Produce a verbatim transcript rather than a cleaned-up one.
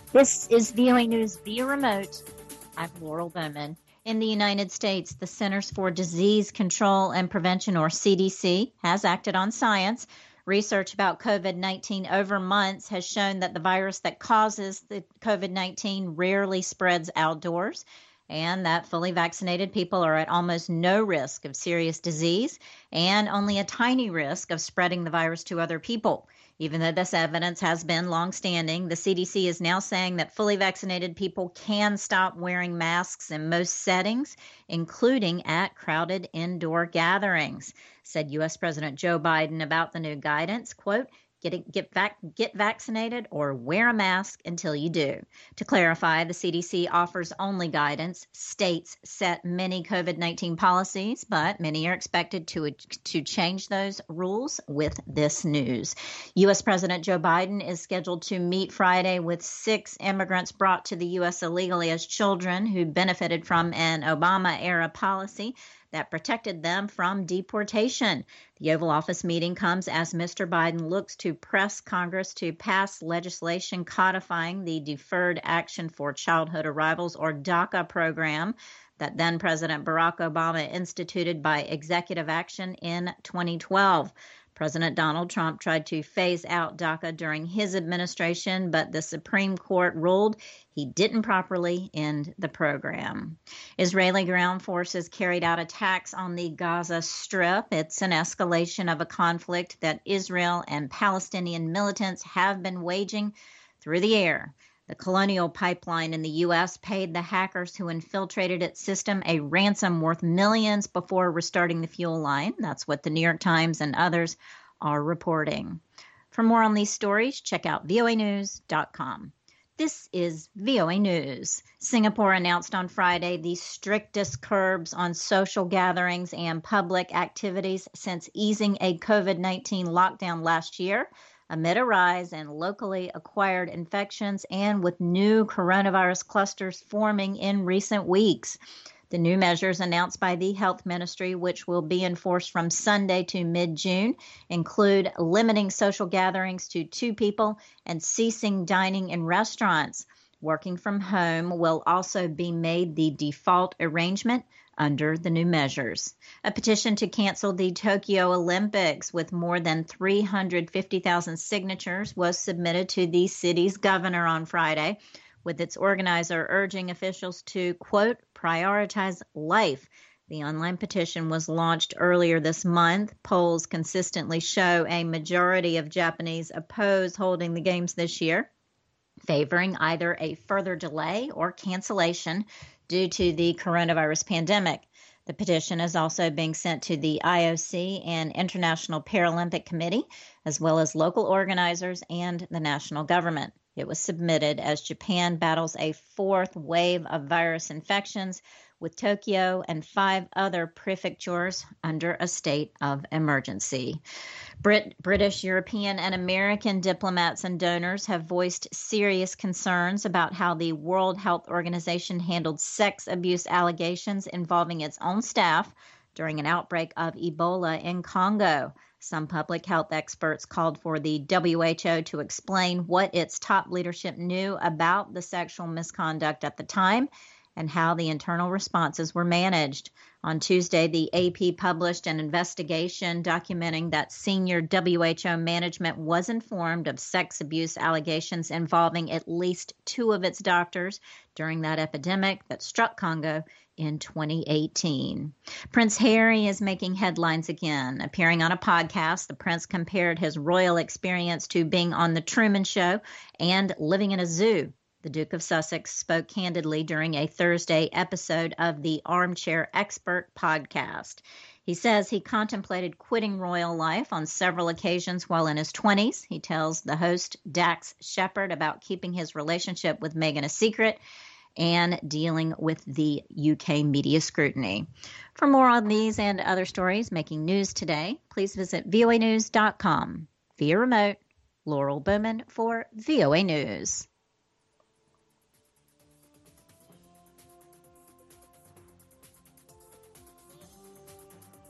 This is V O A News via remote. I'm Laurel Bowman. In the United States, the Centers for Disease Control and Prevention, or C D C, has acted on science. Research about COVID nineteen over months has shown that the virus that causes the COVID nineteen rarely spreads outdoors, and that fully vaccinated people are at almost no risk of serious disease and only a tiny risk of spreading the virus to other people. Even though this evidence has been longstanding, the C D C is now saying that fully vaccinated people can stop wearing masks in most settings, including at crowded indoor gatherings, said U S President Joe Biden about the new guidance. Quote, Get, get, vac- get vaccinated or wear a mask until you do. To clarify, the C D C offers only guidance. States set many COVID nineteen policies, but many are expected to, to change those rules with this news. U S President Joe Biden is scheduled to meet Friday with six immigrants brought to the U S illegally as children who benefited from an Obama-era policy that protected them from deportation. The Oval Office meeting comes as Mister Biden looks to press Congress to pass legislation codifying the Deferred Action for Childhood Arrivals, or DACA program, that then President Barack Obama instituted by executive action in twenty twelve. President Donald Trump tried to phase out DACA during his administration, but the Supreme Court ruled he didn't properly end the program. Israeli ground forces carried out attacks on the Gaza Strip. It's an escalation of a conflict that Israel and Palestinian militants have been waging through the air. The Colonial Pipeline in the U S paid the hackers who infiltrated its system a ransom worth millions before restarting the fuel line. That's what the New York Times and others are reporting. For more on these stories, check out V O A news dot com. This is V O A News. Singapore announced on Friday the strictest curbs on social gatherings and public activities since easing a COVID nineteen lockdown last year, amid a rise in locally acquired infections and with new coronavirus clusters forming in recent weeks. The new measures announced by the Health Ministry, which will be enforced from Sunday to mid-June, include limiting social gatherings to two people and ceasing dining in restaurants. Working from home will also be made the default arrangement under the new measures. A petition to cancel the Tokyo Olympics with more than three hundred fifty thousand signatures was submitted to the city's governor on Friday, with its organizer urging officials to, quote, prioritize life. The online petition was launched earlier this month. Polls consistently show a majority of Japanese oppose holding the games this year, favoring either a further delay or cancellation due to the coronavirus pandemic. The petition is also being sent to the I O C and International Paralympic Committee, as well as local organizers and the national government. It was submitted as Japan battles a fourth wave of virus infections, with Tokyo and five other prefectures under a state of emergency. Brit- British, European, and American diplomats and donors have voiced serious concerns about how the World Health Organization handled sex abuse allegations involving its own staff during an outbreak of Ebola in Congo. Some public health experts called for the W H O to explain what its top leadership knew about the sexual misconduct at the time and how the internal responses were managed. On Tuesday, the A P published an investigation documenting that senior W H O management was informed of sex abuse allegations involving at least two of its doctors during that epidemic that struck Congo in twenty eighteen. Prince Harry is making headlines again. Appearing on a podcast, the prince compared his royal experience to being on The Truman Show and living in a zoo. The Duke of Sussex spoke candidly during a Thursday episode of the Armchair Expert podcast. He says he contemplated quitting royal life on several occasions while in his twenties. He tells the host, Dax Shepard, about keeping his relationship with Meghan a secret and dealing with the U K media scrutiny. For more on these and other stories making news today, please visit V O A news dot com. Via remote, Laurel Bowman for V O A News.